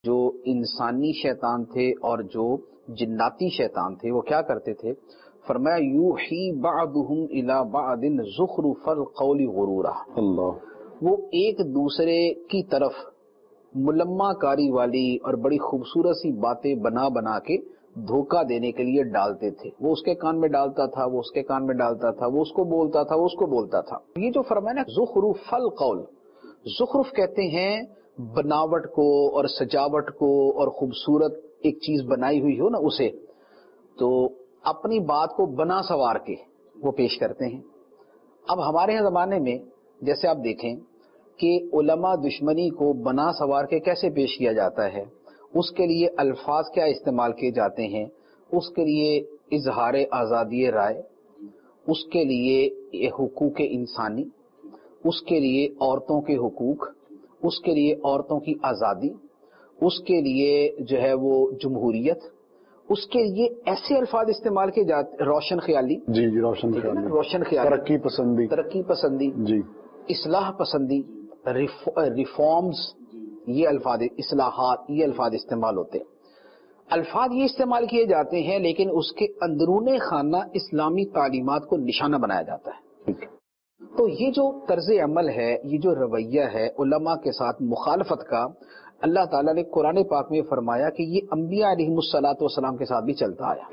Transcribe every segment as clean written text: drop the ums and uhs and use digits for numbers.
جو انسانی شیطان تھے اور جو جناتی شیطان تھے وہ کیا کرتے تھے؟ فرمایا یوحی بعضهم الی بعض زخرف القول غرورا، وہ ایک دوسرے کی طرف ملمہ کاری والی اور بڑی خوبصورت سی باتیں بنا بنا کے دھوکہ دینے کے لیے ڈالتے تھے. وہ اس کے کان میں ڈالتا تھا، وہ اس کے کان میں ڈالتا تھا، وہ اس کو بولتا تھا، وہ اس کو بولتا تھا. یہ جو فرمایا نا زخرف القول، زخرف کہتے ہیں بناوٹ کو اور سجاوٹ کو اور خوبصورت ایک چیز بنائی ہوئی ہو نا اسے، تو اپنی بات کو بنا سوار کے وہ پیش کرتے ہیں. اب ہمارے یہاں زمانے میں جیسے آپ دیکھیں کہ علماء دشمنی کو بنا سوار کے کیسے پیش کیا جاتا ہے، اس کے لیے الفاظ کیا استعمال کیے جاتے ہیں، اس کے لیے اظہار آزادی رائے، اس کے لیے حقوق انسانی، اس کے لیے عورتوں کے حقوق، اس کے لیے عورتوں کی آزادی، اس کے لیے جو ہے وہ جمہوریت، اس کے لیے ایسے الفاظ استعمال کیے جاتے، روشن خیالی، جی روشن خیالی، روشن خیالی، ترقی پسندی، جی اصلاح پسندی، ریفارمز، یہ الفاظ، اصلاحات، یہ الفاظ استعمال ہوتے ہیں. الفاظ یہ استعمال کیے جاتے ہیں لیکن اس کے اندرون خانہ اسلامی تعلیمات کو نشانہ بنایا جاتا ہے. تو یہ جو طرز عمل ہے، یہ جو رویہ ہے علماء کے ساتھ مخالفت کا، اللہ تعالیٰ نے قرآن پاک میں فرمایا کہ یہ انبیاء علیہم الصلاۃ والسلام کے ساتھ بھی چلتا آیا.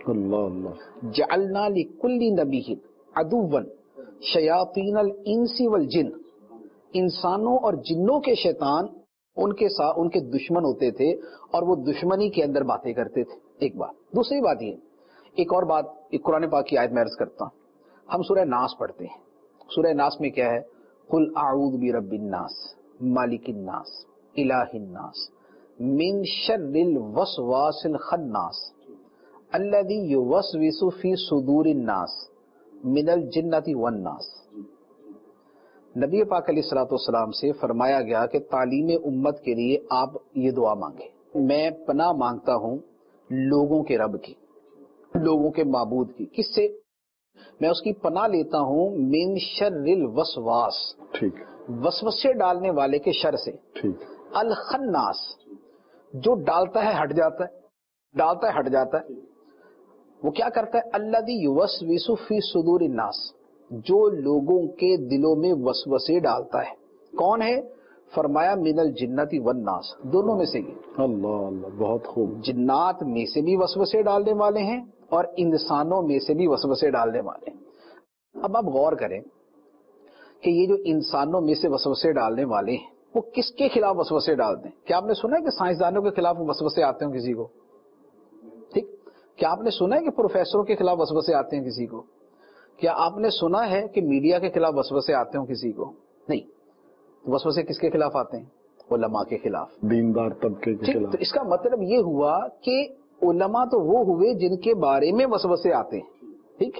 جعلنا لکل نبی عدوا شیاطین الانس والجن، انسانوں اور جنوں کے شیطان ان کے ساتھ ان کے دشمن ہوتے تھے اور وہ دشمنی کے اندر باتیں کرتے تھے. ایک بات. دوسری بات یہ، ایک اور بات، ایک قرآن پاک کی آیت میں عرض کرتا ہوں. ہم سورہ ناس پڑھتے ہیں. سورہ ناس میں کیا ہے؟ قل اعوذ برب الناس مالک الناس الہ الناس من شر الوسواس الخناس الذی یوسوس فی صدور الناس من الجنۃ والناس. نبی پاک علیہ الصلوۃ والسلام سے فرمایا گیا کہ تعلیم امت کے لیے آپ یہ دعا مانگیں، میں پناہ مانگتا ہوں لوگوں کے رب کی، لوگوں کے معبود کی. کس سے؟ میں اس کی پناہ لیتا ہوں من شر الوسواس، وسوسے ڈالنے والے کے شر سے، الخناس، جو ڈالتا ہے ہٹ جاتا ہے، ڈالتا ہے ہٹ جاتا ہے. وہ کیا کرتا ہے؟ الذی یوسوس فی صدور الناس، جو لوگوں کے دلوں میں وسوسے ڈالتا ہے. کون ہے؟ فرمایا من الجنۃ والناس، دونوں میں سے. اللہ اللہ، بہت خوب. جنات میں سے بھی وسوسے ڈالنے والے ہیں اور انسانوں میں سے بھی وسوسے ڈالنے والے ہیں. اب آپ غور کریں کہ یہ جو انسانوں میں سے وسوسے ڈالنے والے ہیں وہ کس کے خلاف وسوسے ڈالتے ہیں؟ کیا آپ نے سنا ہے کہ سائنسدانوں کے خلاف وسوسے آتے ہیں کسی کو؟ ٹھیک. کیا آپ نے سنا ہے کہ پروفیسروں کے خلاف وسوسے آتے ہیں کسی کو؟ کیا آپ نے سنا ہے کہ میڈیا کے خلاف وسوسے آتے ہوں کسی کو؟ نہیں. وسوسے کس کے خلاف آتے ہیں؟ علماء کے خلاف، دیندار طبقے کے خلاف. تو اس کا مطلب یہ ہوا کہ علماء تو وہ ہوئے جن کے بارے میں وسوسے آتے ہیں. ٹھیک.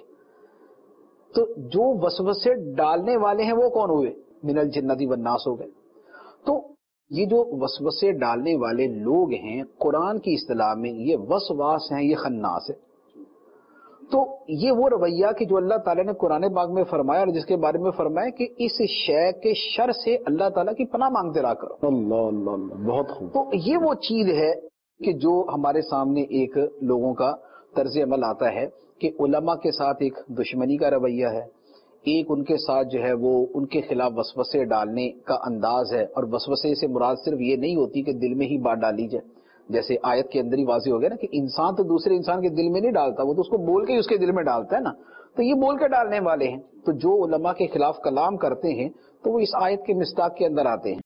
تو جو وسوسے ڈالنے والے ہیں وہ کون ہوئے؟ من الجنۃ والناس ہو گئے. تو یہ جو وسوسے ڈالنے والے لوگ ہیں قرآن کی اصطلاح میں یہ وسواس ہیں، یہ خناس ہے. تو یہ وہ رویہ کہ جو اللہ تعالیٰ نے قرآن پاک میں فرمایا اور جس کے بارے میں فرمایا کہ اس شے کے شر سے اللہ تعالیٰ کی پناہ مانگتے رہا کرو. اللہ اللہ اللہ، بہت خوب. تو یہ وہ چیز ہے کہ جو ہمارے سامنے ایک لوگوں کا طرز عمل آتا ہے کہ علماء کے ساتھ ایک دشمنی کا رویہ ہے، ایک ان کے ساتھ جو ہے وہ ان کے خلاف وسوسے ڈالنے کا انداز ہے. اور وسوسے سے مراد صرف یہ نہیں ہوتی کہ دل میں ہی بات ڈالی جائے، جیسے آیت کے اندر ہی واضح ہو گیا نا کہ انسان تو دوسرے انسان کے دل میں نہیں ڈالتا، وہ تو اس کو بول کے ہی اس کے دل میں ڈالتا ہے نا. تو یہ بول کے ڈالنے والے ہیں. تو جو علماء کے خلاف کلام کرتے ہیں تو وہ اس آیت کے مصداق کے اندر آتے ہیں.